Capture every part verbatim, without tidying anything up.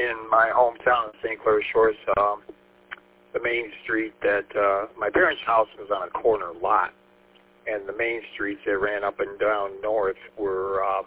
in my hometown, Saint Clair Shores, um, the main street that uh, my parents' house was on a corner lot, and the main streets that ran up and down north were uh,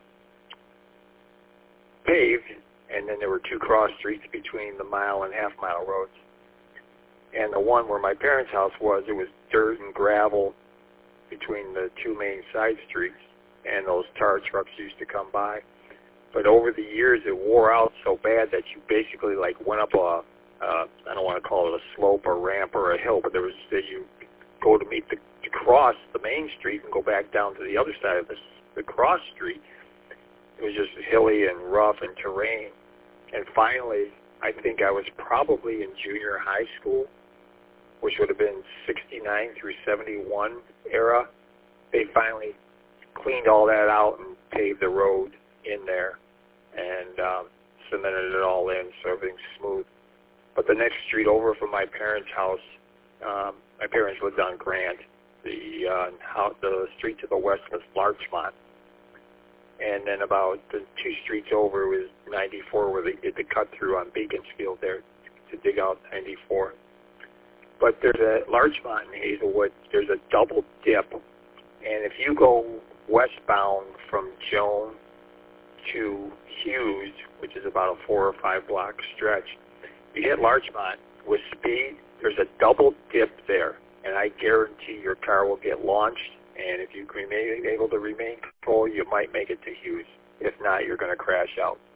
paved, and then there were two cross streets between the mile and half mile roads. And the one where my parents' house was, it was dirt and gravel between the two main side streets, and those tar trucks used to come by. But over the years, it wore out so bad that you basically like went up a, uh, I don't want to call it a slope or ramp or a hill, but there was that you go to meet the to cross the main street and go back down to the other side of the, the cross street. It was just hilly and rough and terrain. And finally, I think I was probably in junior high school, which would have been sixty-nine through seventy-one era. They finally cleaned all that out and paved the road in there and um, cemented it all in so everything's smooth. But the next street over from my parents' house, um, my parents lived on Grant. The, uh, house, the street to the west was Larchmont. And then about the two streets over was ninety-four, where they did the cut-through on Beaconsfield there to dig out ninety-four. But there's a Larchmont in Hazelwood, there's a double dip. And if you go westbound from Joan to Hughes, which is about a four or five block stretch, you hit Larchmont with speed, there's a double dip there. And I guarantee your car will get launched. And if you remain able to remain control, you might make it to Hughes. If not, you're going to crash out.